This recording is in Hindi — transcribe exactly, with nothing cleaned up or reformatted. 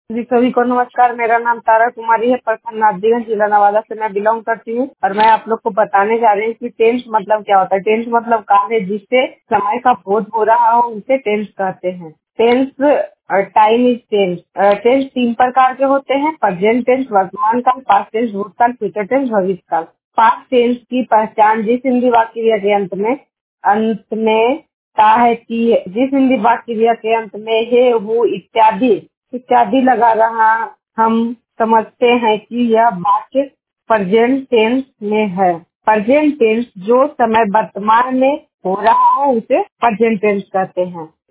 जी सभी को नमस्कार। मेरा नाम तारा कुमारी है। प्रखंड नाथजीगंज, जिला नवादा से मैं बिलोंग करती हूँ और मैं आप लोग को बताने जा रही हूँ कि टेंस मतलब क्या होता है। टेंस मतलब काम है जिससे समय का बोध हो रहा हो, उसे टेंस कहते हैं। Tense time is tense. Tense तीन प्रकार के होते हैं: प्रेजेंट टेंस, वर्तमान काल, पास्ट टेंस भूतकाल, फ्यूचर टेंस भविष्य काल। पास्ट टेंस की पहचान जिस हिंदी वाक्य क्रिया के अंत में अंत में का है कि जिस हिंदी वाक्य क्रिया के अंत में है, हूँ इत्यादि इत्यादि लगा रहा, हम समझते हैं कि यह वाक्य प्रेजेंट टेंस में है। प्रेजेंट टेंस जो समय वर्तमान में हो रहा हो, उसे प्रेजेंट टेंस कहते हैं।